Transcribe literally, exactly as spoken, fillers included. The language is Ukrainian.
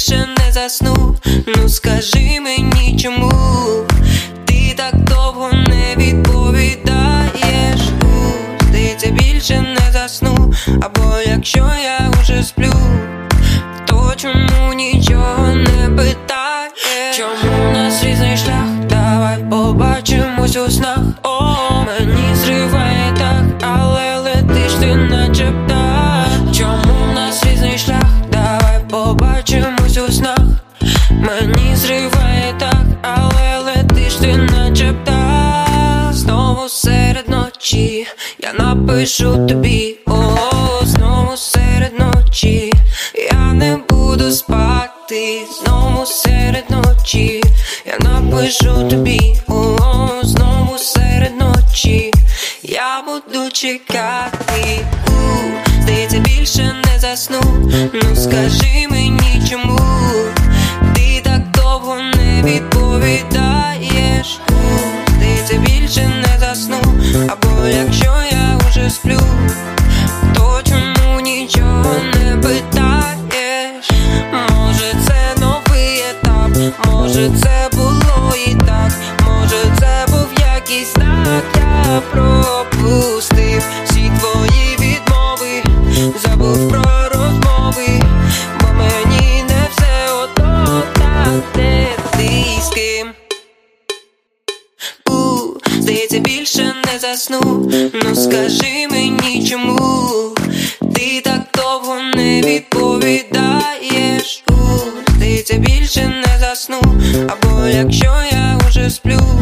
більше не засну. Ну скажи мені, чому ти так довго не відповідаєш? У, здається, більше не засну. Або якщо я уже сплю, то чому нічого не питаєш? Чому у нас різний шлях? Давай побачимось у снах. О, мені зриває так, але летиш ти наче птах. Чому у нас різний шлях? Давай побачимось у снах. Мені зриває так, але летиш ти наче птах. Знову серед ночі я напишу тобі. О, знову серед ночі я не буду спати. Знову серед ночі я напишу тобі. О, знову серед ночі я буду чекати. У, здається, більше не засну. Ну скажи мені, чому ти так довго не відповідаєш? У, здається, більше не засну. Або якщо я уже сплю, то чому нічого не питаєш? Може це новий етап, може це було і так, може це був якийсь знак. Я пропустив всі твої відмови, забув про розмови, бо мені не все одно, так де ти з ким. У, здається, більше не засну. Ну скажи мені, чому ти так довго не відповідаєш? У, здається, більше не засну. Або якщо я уже сплю,